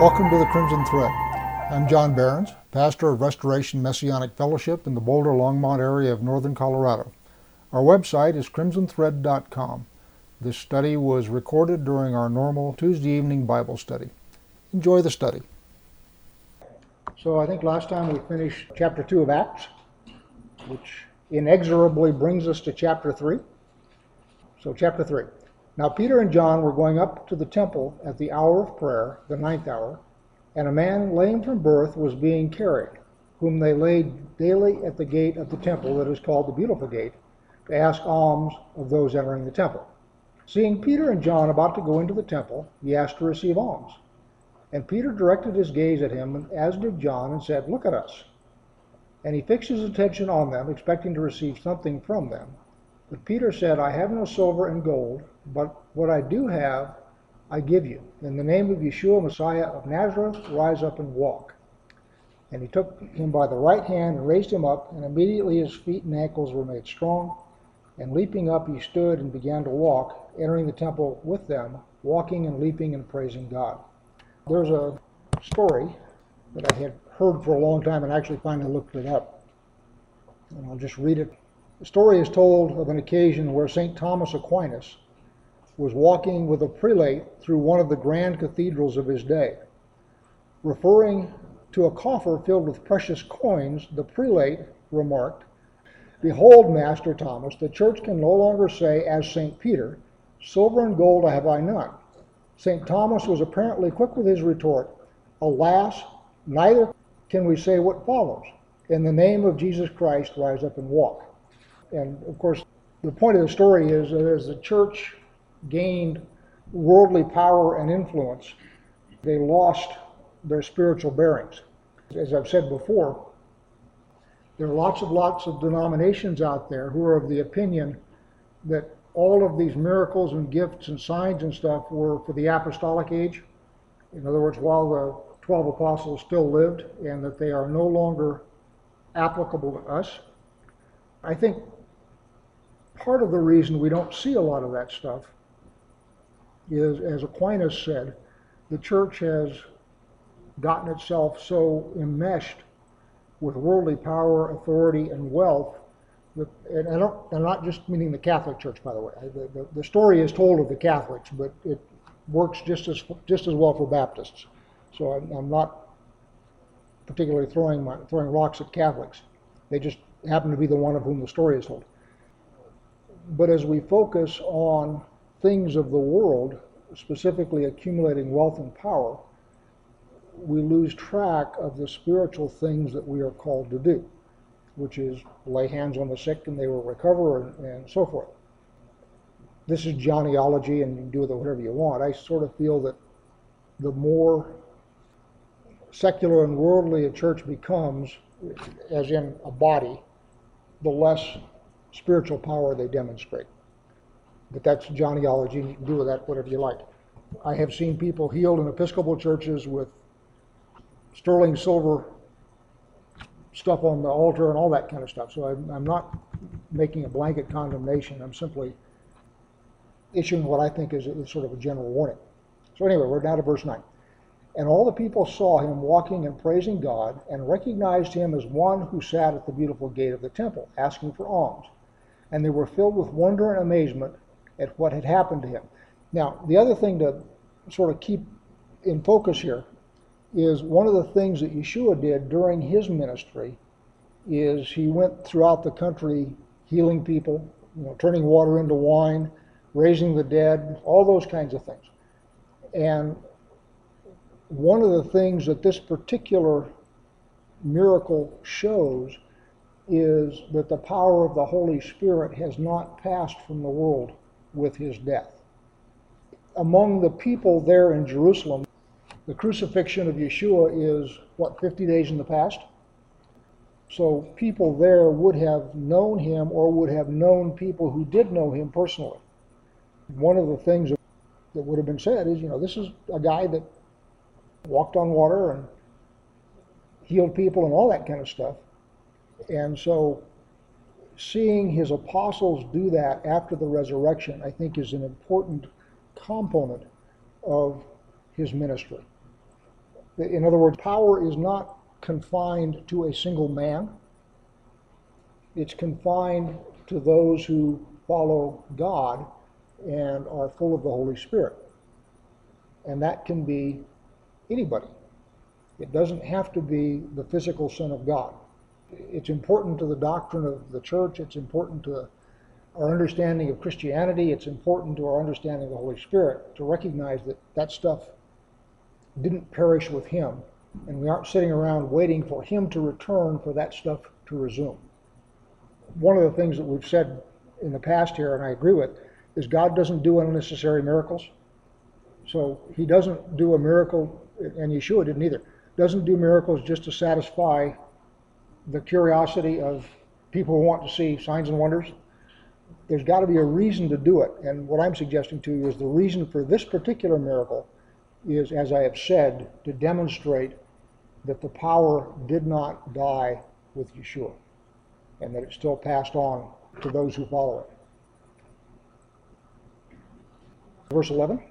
Welcome to the Crimson Thread. I'm John Behrens, pastor of Restoration Messianic Fellowship in the Boulder-Longmont area of northern Colorado. Our website is crimsonthread.com. This study was recorded during our normal Tuesday evening Bible study. Enjoy the study. So I think last time we finished chapter 2 of Acts, which inexorably brings us to chapter 3. So chapter 3. Now Peter and John were going up to the temple at the hour of prayer, the 9th hour, and a man lame from birth was being carried, whom they laid daily at the gate of the temple that is called the Beautiful Gate, to ask alms of those entering the temple. Seeing Peter and John about to go into the temple, he asked to receive alms. And Peter directed his gaze at him, as did John, and said, "Look at us." And he fixed his attention on them, expecting to receive something from them. But Peter said, "I have no silver and gold, but what I do have, I give you. In the name of Yeshua, Messiah of Nazareth, rise up and walk." And he took him by the right hand and raised him up, and immediately his feet and ankles were made strong. And leaping up, he stood and began to walk, entering the temple with them, walking and leaping and praising God. There's a story that I had heard for a long time and actually finally looked it up. And I'll just read it. The story is told of an occasion where St. Thomas Aquinas was walking with a prelate through one of the grand cathedrals of his day. Referring to a coffer filled with precious coins, the prelate remarked, "Behold, Master Thomas, the church can no longer say, as St. Peter, 'Silver and gold have I none.'" St. Thomas was apparently quick with his retort, "Alas, neither can we say what follows. In the name of Jesus Christ, rise up and walk." And of course, the point of the story is that as the church gained worldly power and influence, they lost their spiritual bearings. As I've said before, there are lots of denominations out there who are of the opinion that all of these miracles and gifts and signs and stuff were for the apostolic age. In other words, while the 12 apostles still lived, and that they are no longer applicable to us. I think part of the reason we don't see a lot of that stuff is, as Aquinas said, the church has gotten itself so enmeshed with worldly power, authority, and wealth, that, and I'm not just meaning the Catholic Church, by the way. The story is told of the Catholics, but it works just as well for Baptists. So I'm not particularly throwing rocks at Catholics. They just happen to be the one of whom the story is told. But as we focus on things of the world, specifically accumulating wealth and power, we lose track of the spiritual things that we are called to do, which is lay hands on the sick and they will recover, and so forth. This is Johnnyology, and you can do with it whatever you want. I sort of feel that the more secular and worldly a church becomes, as in a body, the less spiritual power they demonstrate. But that's Johnnyology, and you can do with that whatever you like. I have seen people healed in Episcopal churches with sterling silver stuff on the altar and all that kind of stuff. So I'm not making a blanket condemnation. I'm simply issuing what I think is sort of a general warning. So anyway, we're down to verse 9. "And all the people saw him walking and praising God, and recognized him as one who sat at the beautiful gate of the temple, asking for alms. And they were filled with wonder and amazement at what had happened to him." Now, the other thing to sort of keep in focus here is one of the things that Yeshua did during his ministry is he went throughout the country healing people, turning water into wine, raising the dead, all those kinds of things. And one of the things that this particular miracle shows is that the power of the Holy Spirit has not passed from the world with his death. Among the people there in Jerusalem, the crucifixion of Yeshua is, 50 days in the past? So people there would have known him, or would have known people who did know him personally. One of the things that would have been said is, this is a guy that walked on water and healed people and all that kind of stuff. And so seeing his apostles do that after the resurrection, I think, is an important component of his ministry. In other words, power is not confined to a single man. It's confined to those who follow God and are full of the Holy Spirit. And that can be anybody. It doesn't have to be the physical Son of God. It's important to the doctrine of the church. It's important to our understanding of Christianity. It's important to our understanding of the Holy Spirit to recognize that that stuff didn't perish with him, and we aren't sitting around waiting for him to return for that stuff to resume. One of the things that we've said in the past here, and I agree with, is God doesn't do unnecessary miracles. So he doesn't do a miracle, and Yeshua didn't either, doesn't do miracles just to satisfy the curiosity of people who want to see signs and wonders. There's got to be a reason to do it. And what I'm suggesting to you is the reason for this particular miracle is, as I have said, to demonstrate that the power did not die with Yeshua, and that it still passed on to those who follow it. Verse 11.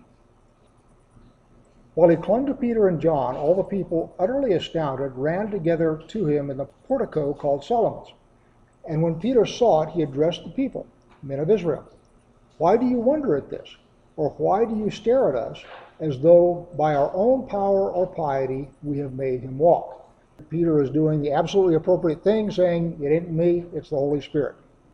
While he clung to Peter and John, all the people, utterly astounded, ran together to him in the portico called Solomon's. And when Peter saw it, he addressed the people, men of Israel. Why do you wonder at this? Or why do you stare at us as though by our own power or piety we have made him walk? Peter is doing the absolutely appropriate thing, saying, it ain't me, it's the Holy Spirit.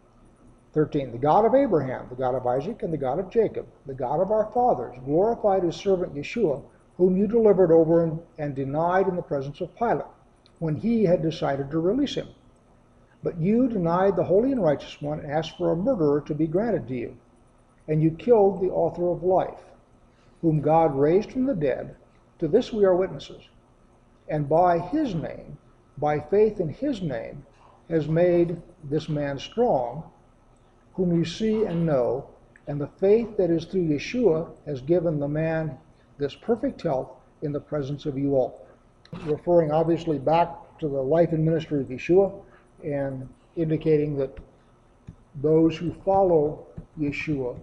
13. The God of Abraham, the God of Isaac, and the God of Jacob, the God of our fathers, glorified his servant Yeshua, whom you delivered over and denied in the presence of Pilate, when he had decided to release him. But you denied the holy and righteous one and asked for a murderer to be granted to you. And you killed the author of life, whom God raised from the dead. To this we are witnesses. And by his name, by faith in his name, has made this man strong, whom you see and know, and the faith that is through Yeshua has given the man this perfect health in the presence of you all. Referring obviously back to the life and ministry of Yeshua, and indicating that those who follow Yeshua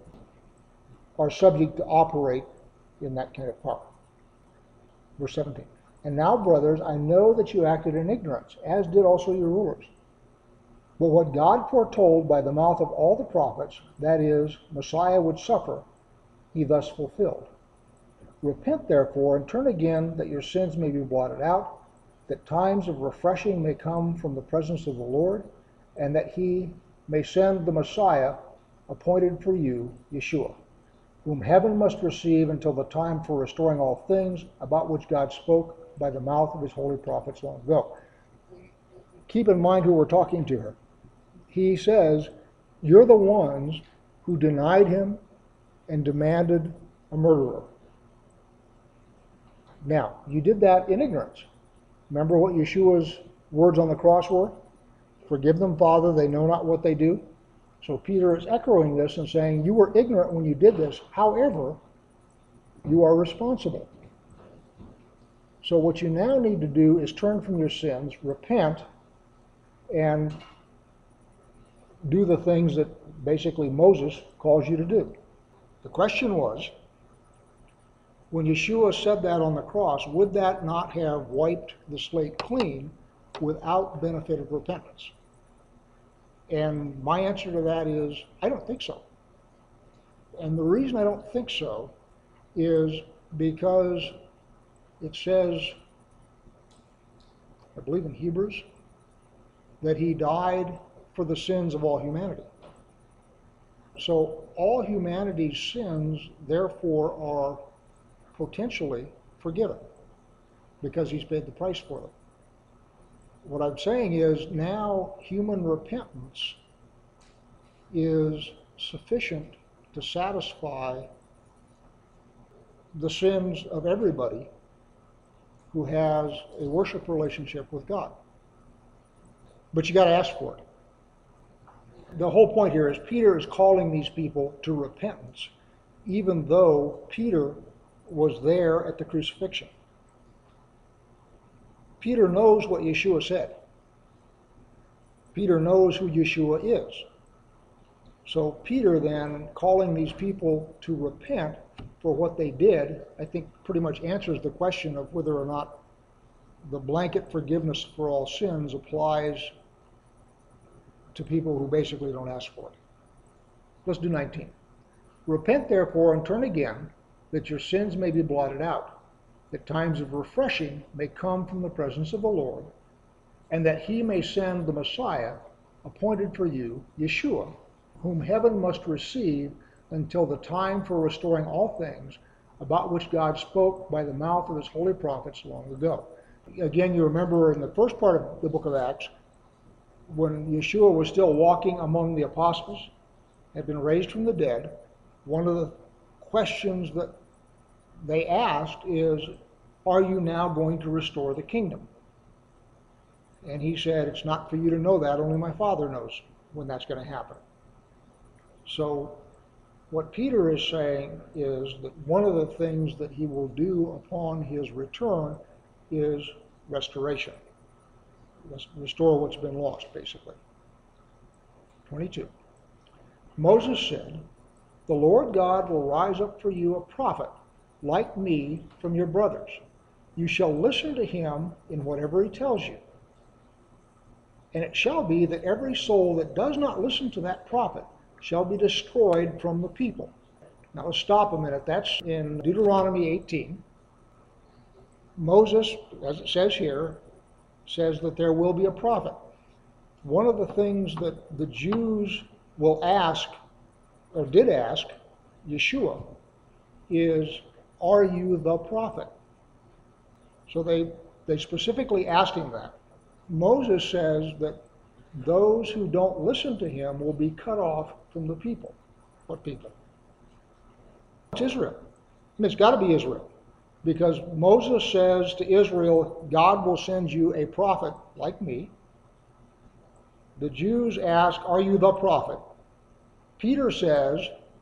are subject to operate in that kind of power. Verse 17. And now, brothers, I know that you acted in ignorance, as did also your rulers. But what God foretold by the mouth of all the prophets, that is, Messiah would suffer, he thus fulfilled. Repent, therefore, and turn again, that your sins may be blotted out, that times of refreshing may come from the presence of the Lord, and that he may send the Messiah appointed for you, Yeshua, whom heaven must receive until the time for restoring all things, about which God spoke by the mouth of his holy prophets long ago. Keep in mind who we're talking to here. He says, you're the ones who denied him and demanded a murderer. Now, you did that in ignorance. Remember what Yeshua's words on the cross were? Forgive them, Father, they know not what they do. So Peter is echoing this and saying, you were ignorant when you did this. However, you are responsible. So what you now need to do is turn from your sins, repent, and do the things that basically Moses calls you to do. The question was, when Yeshua said that on the cross, would that not have wiped the slate clean without benefit of repentance? And my answer to that is, I don't think so. And the reason I don't think so is because it says, I believe in Hebrews, that he died for the sins of all humanity. So all humanity's sins, therefore, are potentially forgiven because he's paid the price for them. What I'm saying is now human repentance is sufficient to satisfy the sins of everybody who has a worship relationship with God. But you got to ask for it. The whole point here is Peter is calling these people to repentance, even though Peter was there at the crucifixion. Peter knows what Yeshua said. Peter knows who Yeshua is. So Peter then calling these people to repent for what they did, I think pretty much answers the question of whether or not the blanket forgiveness for all sins applies to people who basically don't ask for it. Let's do 19. Repent therefore and turn again, that your sins may be blotted out, that times of refreshing may come from the presence of the Lord, and that he may send the Messiah, appointed for you, Yeshua, whom heaven must receive until the time for restoring all things, about which God spoke by the mouth of his holy prophets long ago. Again, you remember in the first part of the book of Acts, when Yeshua was still walking among the apostles, had been raised from the dead, one of the questions that they asked is, are you now going to restore the kingdom? And he said, it's not for you to know that, only my Father knows when that's going to happen. So what Peter is saying is that one of the things that he will do upon his return is restoration. Restore what's been lost, basically. 22. Moses said, the Lord God will rise up for you a prophet like me from your brothers. You shall listen to him in whatever he tells you. And it shall be that every soul that does not listen to that prophet shall be destroyed from the people. Now let's stop a minute. That's in Deuteronomy 18. Moses, as it says here, says that there will be a prophet. One of the things that the Jews will ask, or did ask, Yeshua, is, are you the prophet? So they specifically asked him that. Moses says that those who don't listen to him will be cut off from the people. What people? It's Israel. And it's got to be Israel. Because Moses says to Israel, God will send you a prophet like me. The Jews ask, are you the prophet? Peter says,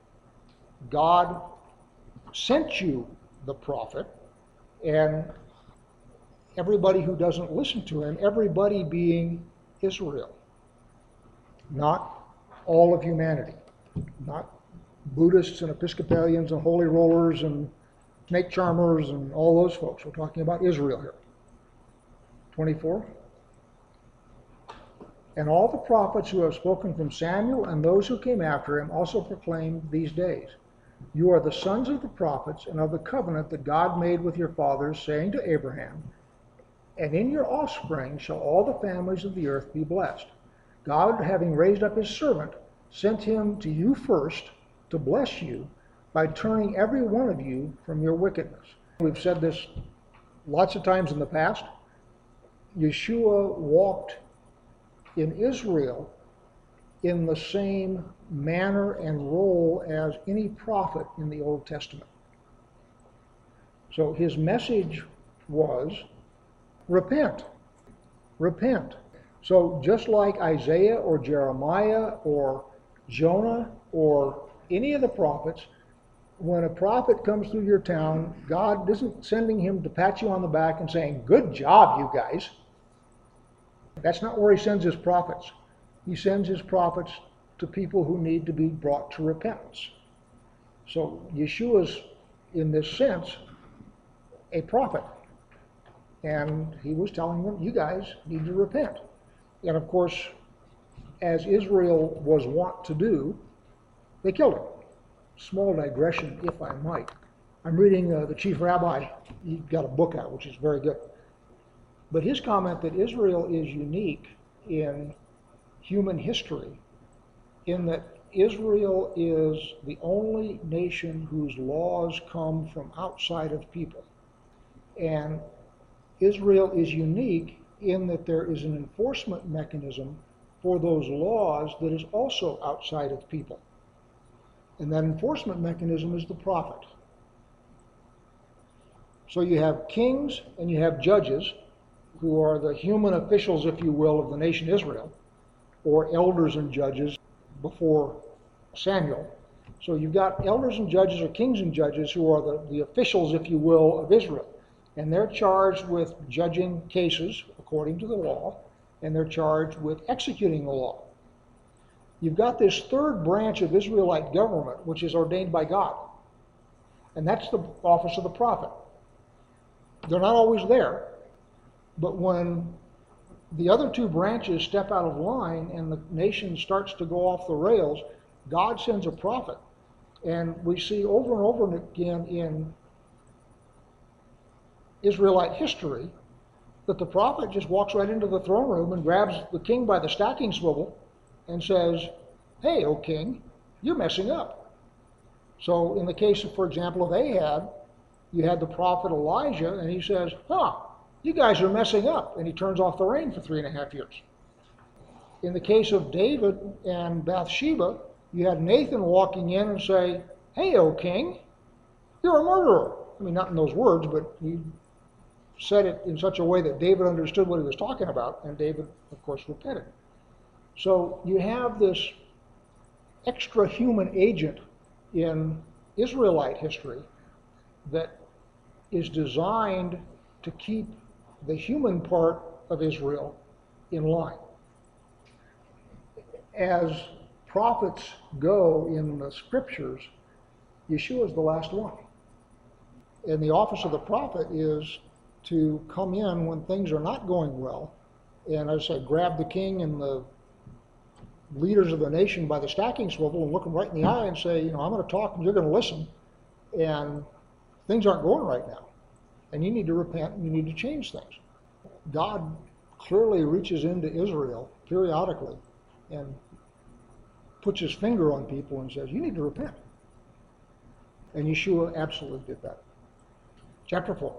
God sent you the prophet, and everybody who doesn't listen to him, everybody being Israel, not all of humanity, not Buddhists and Episcopalians and holy rollers and snake charmers and all those folks. We're talking about Israel here. 24. And all the prophets who have spoken from Samuel and those who came after him also proclaimed these days, you are the sons of the prophets and of the covenant that God made with your fathers, saying to Abraham, and in your offspring shall all the families of the earth be blessed. God, having raised up his servant, sent him to you first to bless you by turning every one of you from your wickedness. We've said this lots of times in the past. Yeshua walked in Israel in the same manner and role as any prophet in the Old Testament. So his message was, repent, repent. So just like Isaiah or Jeremiah or Jonah or any of the prophets, when a prophet comes through your town, God isn't sending him to pat you on the back and saying, good job, you guys. That's not where he sends his prophets. He sends his prophets to people who need to be brought to repentance. So Yeshua's, in this sense, a prophet. And he was telling them, you guys need to repent. And of course, as Israel was wont to do, they killed him. Small digression, if I might. I'm reading the chief rabbi. He got a book out, which is very good. But his comment that Israel is unique in human history, in that Israel is the only nation whose laws come from outside of people. And Israel is unique in that there is an enforcement mechanism for those laws that is also outside of people. And that enforcement mechanism is the prophet. So you have kings and you have judges, who are the human officials, if you will, of the nation Israel, or elders and judges before Samuel. So you've got elders and judges, or kings and judges, who are the officials, if you will, of Israel. And they're charged with judging cases according to the law, and they're charged with executing the law. You've got this third branch of Israelite government, which is ordained by God. And that's the office of the prophet. They're not always there. But when the other two branches step out of line and the nation starts to go off the rails, God sends a prophet. And we see over and over again in Israelite history that the prophet just walks right into the throne room and grabs the king by the stacking swivel and says, "Hey, O king, you're messing up." So in the case of, for example, of Ahab, you had the prophet Elijah, and he says, "You guys are messing up." And he turns off the rain for 3.5 years. In the case of David and Bathsheba, you had Nathan walking in and say, "Hey, O king, you're a murderer." I mean, not in those words, but he said it in such a way that David understood what he was talking about, and David, of course, repented. So you have this extra human agent in Israelite history that is designed to keep the human part of Israel in line. As prophets go in the scriptures, Yeshua is the last one. And the office of the prophet is to come in when things are not going well, and as I say, grab the king and the leaders of the nation by the stacking swivel and look them right in the eye and say, I'm going to talk and you're going to listen, and things aren't going right now, and you need to repent and you need to change things. God clearly reaches into Israel periodically and puts his finger on people and says, you need to repent. And Yeshua absolutely did that. Chapter 4.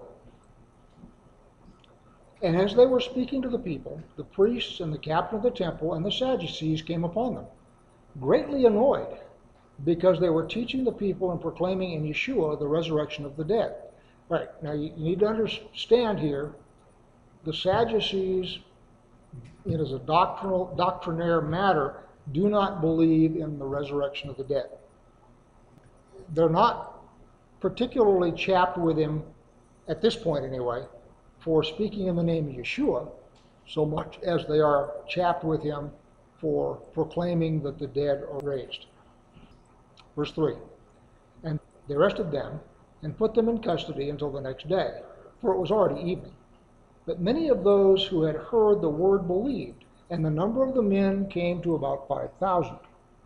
And as they were speaking to the people, the priests and the captain of the temple and the Sadducees came upon them, greatly annoyed, because they were teaching the people and proclaiming in Yeshua the resurrection of the dead. Right, now you need to understand here, the Sadducees, as a doctrinaire matter, do not believe in the resurrection of the dead. They're not particularly chapped with him, at this point anyway, for speaking in the name of Yeshua, so much as they are chapped with him for proclaiming that the dead are raised. Verse 3, and they arrested them and put them in custody until the next day, for it was already evening. But many of those who had heard the word believed, and the number of the men came to about 5,000.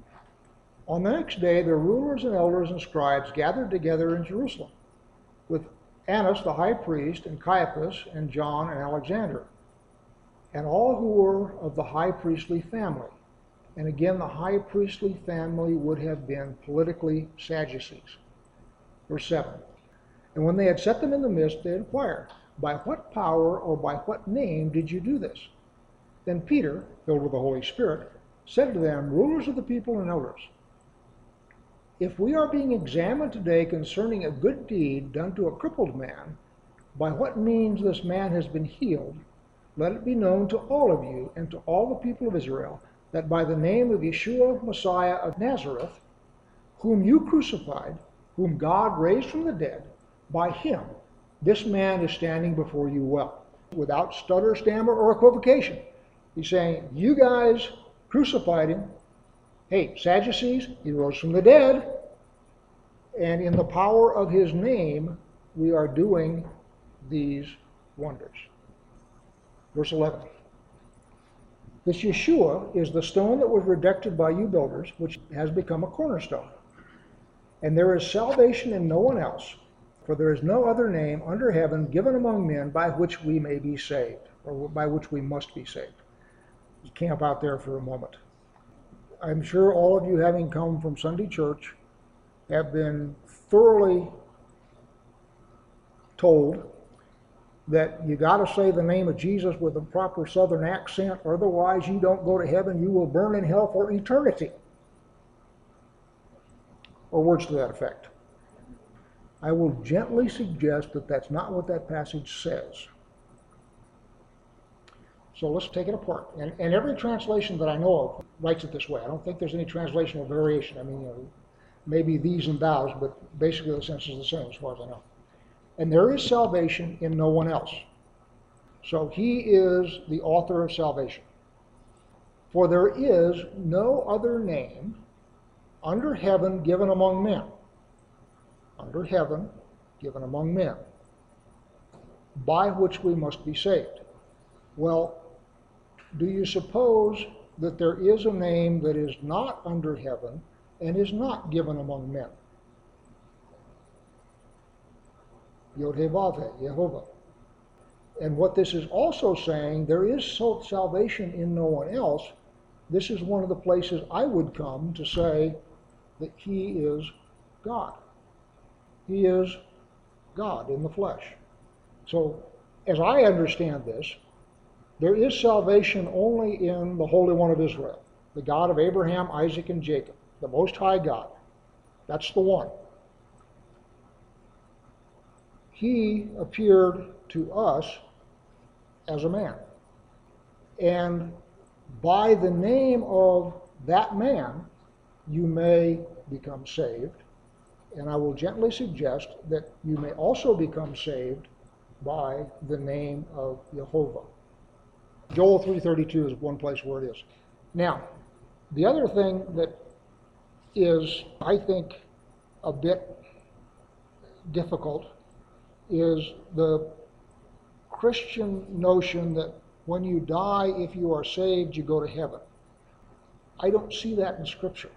On the next day, the rulers and elders and scribes gathered together in Jerusalem, with Annas the high priest, and Caiaphas, and John, and Alexander, and all who were of the high priestly family. And again, the high priestly family would have been politically Sadducees. Verse 7. And when they had set them in the midst, they inquired, by what power or by what name did you do this? Then Peter, filled with the Holy Spirit, said to them, rulers of the people and elders, if we are being examined today concerning a good deed done to a crippled man, by what means this man has been healed, let it be known to all of you and to all the people of Israel that by the name of Yeshua, Messiah of Nazareth, whom you crucified, whom God raised from the dead, by him this man is standing before you well. Without stutter, stammer, or equivocation. He's saying, you guys crucified him. Hey, Sadducees, he rose from the dead, and in the power of his name, we are doing these wonders. Verse 11. This Yeshua is the stone that was rejected by you builders, which has become a cornerstone. And there is salvation in no one else, for there is no other name under heaven given among men by which we may be saved, or by which we must be saved. Just camp out there for a moment. I'm sure all of you, having come from Sunday church, have been thoroughly told that you got to say the name of Jesus with a proper Southern accent, otherwise you don't go to heaven, you will burn in hell for eternity. Or words to that effect. I will gently suggest that that's not what that passage says. So let's take it apart. And every translation that I know of writes it this way. I don't think there's any translational variation. I mean, maybe these and thous, but basically the sense is the same as far as I know. And there is salvation in no one else. So he is the author of salvation. For there is no other name under heaven given among men. Under heaven given among men, by which we must be saved. Well, do you suppose that there is a name that is not under heaven and is not given among men? Yod-Heh-Vav-Heh, Yehovah. And what this is also saying, there is salvation in no one else. This is one of the places I would come to say that he is God. He is God in the flesh. So, as I understand this, there is salvation only in the Holy One of Israel, the God of Abraham, Isaac, and Jacob, the Most High God. That's the one. He appeared to us as a man. And by the name of that man, you may become saved. And I will gently suggest that you may also become saved by the name of Jehovah. Joel 3:32 is one place where it is. Now, the other thing that is, I think, a bit difficult is the Christian notion that when you die, if you are saved, you go to heaven. I don't see that in Scripture.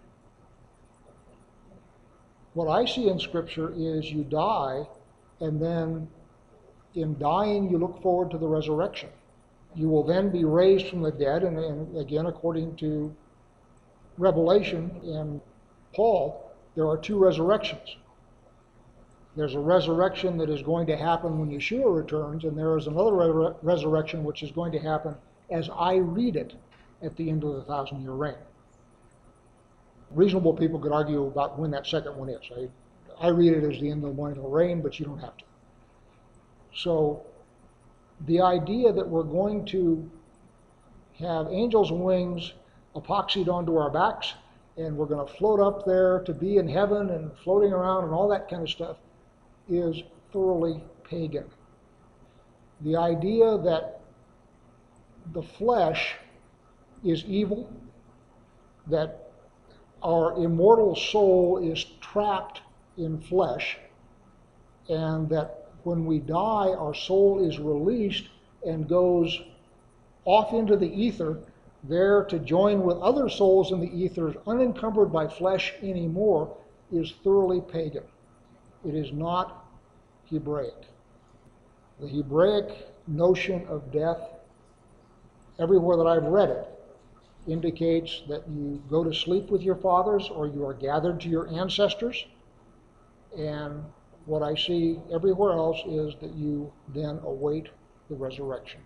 What I see in Scripture is you die, and then in dying, you look forward to the resurrection. You will then be raised from the dead, and again, according to Revelation and Paul, there are two resurrections. There's a resurrection that is going to happen when Yeshua returns, and there is another resurrection which is going to happen as I read it at the end of the 1,000-year reign. Reasonable people could argue about when that second one is. I read it as the end of the millennial reign, but you don't have to. So the idea that we're going to have angels' wings epoxied onto our backs, and we're going to float up there to be in heaven and floating around and all that kind of stuff is thoroughly pagan. The idea that the flesh is evil, that our immortal soul is trapped in flesh, and that when we die, our soul is released and goes off into the ether, there to join with other souls in the ether, unencumbered by flesh anymore, is thoroughly pagan. It is not Hebraic. The Hebraic notion of death, everywhere that I've read it, indicates that you go to sleep with your fathers or you are gathered to your ancestors. And what I see everywhere else is that you then await the resurrection.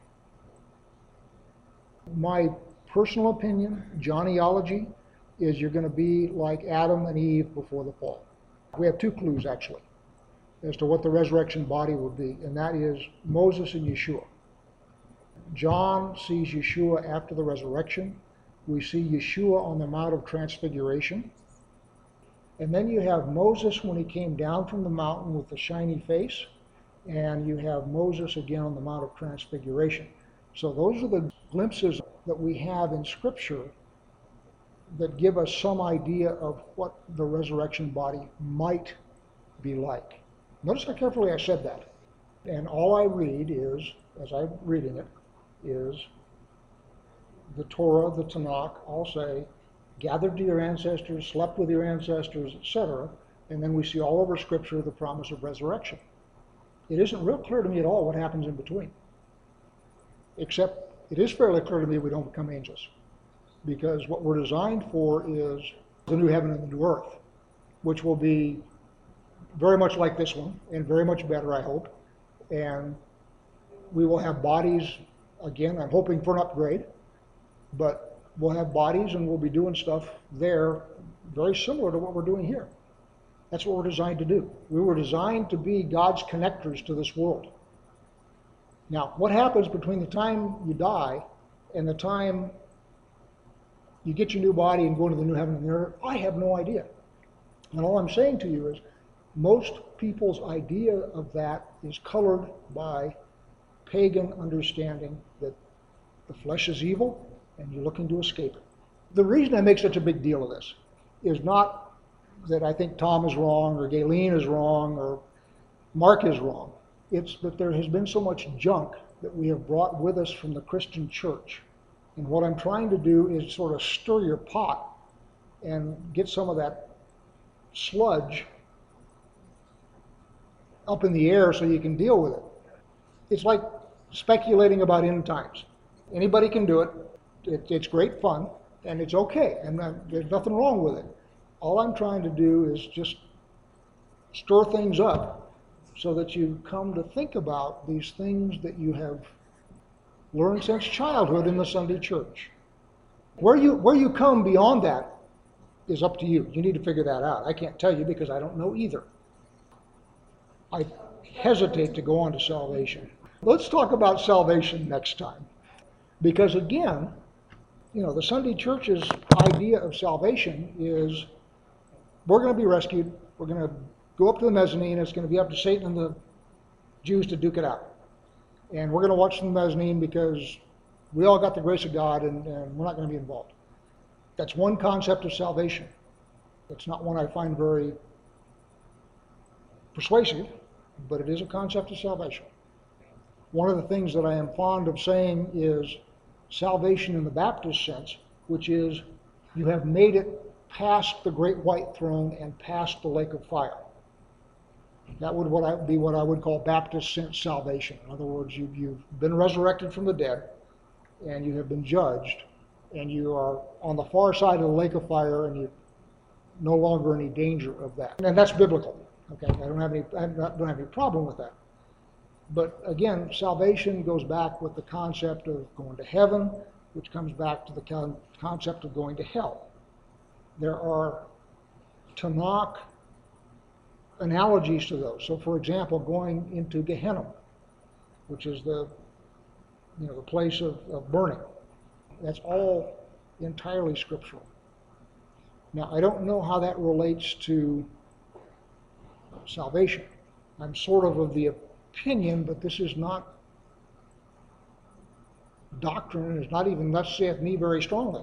My personal opinion, Johnnyology, is you're going to be like Adam and Eve before the fall. We have two clues, actually, as to what the resurrection body will be, and that is Moses and Yeshua. John sees Yeshua after the resurrection. We see Yeshua on the Mount of Transfiguration. And then you have Moses when he came down from the mountain with the shiny face, and you have Moses again on the Mount of Transfiguration. So those are the glimpses that we have in Scripture that give us some idea of what the resurrection body might be like. Notice how carefully I said that. And all I read is, as I'm reading it, is the Torah, the Tanakh, all say, gathered to your ancestors, slept with your ancestors, etc. And then we see all over Scripture the promise of resurrection. It isn't real clear to me at all what happens in between. Except it is fairly clear to me we don't become angels. Because what we're designed for is the new heaven and the new earth, which will be very much like this one, and very much better, I hope. And we will have bodies, again, I'm hoping for an upgrade, but we'll have bodies and we'll be doing stuff there very similar to what we're doing here. That's what we're designed to do. We were designed to be God's connectors to this world. Now, what happens between the time you die and the time you get your new body and go into the new heaven and the earth? I have no idea. And all I'm saying to you is most people's idea of that is colored by pagan understanding that the flesh is evil and you're looking to escape it. The reason I make such a big deal of this is not that I think Tom is wrong or Galen is wrong or Mark is wrong. It's that there has been so much junk that we have brought with us from the Christian church. And what I'm trying to do is sort of stir your pot and get some of that sludge up in the air so you can deal with it. It's like speculating about end times. Anybody can do it. It's great fun, and it's okay, and there's nothing wrong with it. All I'm trying to do is just stir things up so that you come to think about these things that you have learned since childhood in the Sunday church. Where you come beyond that is up to you. You need to figure that out. I can't tell you because I don't know either. I hesitate to go on to salvation. Let's talk about salvation next time. Because again, the Sunday church's idea of salvation is we're going to be rescued. We're going to go up to the mezzanine. It's going to be up to Satan and the Jews to duke it out. And we're going to watch the mezzanine because we all got the grace of God and we're not going to be involved. That's one concept of salvation. It's not one I find very persuasive, but it is a concept of salvation. One of the things that I am fond of saying is salvation in the Baptist sense, which is you have made it past the great white throne and past the lake of fire. That would be what I would call Baptist sense salvation. In other words, you've been resurrected from the dead, and you have been judged, and you are on the far side of the lake of fire, and you're no longer any danger of that. And that's biblical. Okay, I don't have any problem with that. But again, salvation goes back with the concept of going to heaven, which comes back to the concept of going to hell. There are Tanakh analogies to those. So, for example, going into Gehenna, which is the place of burning. That's all entirely scriptural. Now, I don't know how that relates to salvation. I'm sort of the opinion, but this is not doctrine, it's not even thus saith me very strongly,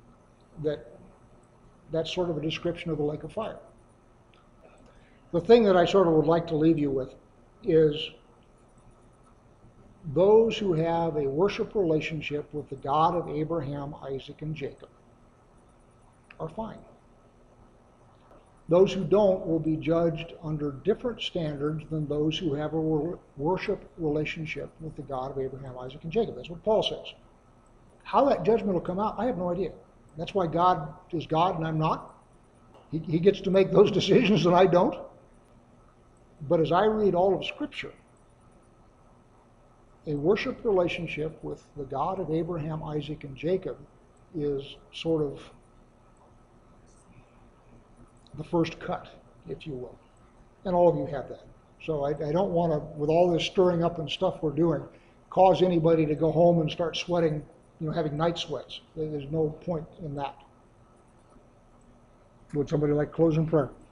that's sort of a description of the lake of fire. The thing that I sort of would like to leave you with is those who have a worship relationship with the God of Abraham, Isaac, and Jacob are fine. Those who don't will be judged under different standards than those who have a worship relationship with the God of Abraham, Isaac, and Jacob. That's what Paul says. How that judgment will come out, I have no idea. That's why God is God and I'm not. He gets to make those decisions and I don't. But as I read all of Scripture, a worship relationship with the God of Abraham, Isaac, and Jacob is sort of the first cut, if you will. And all of you have that. So I don't want to, with all this stirring up and stuff we're doing, cause anybody to go home and start sweating, having night sweats. There's no point in that. Would somebody like to close in prayer?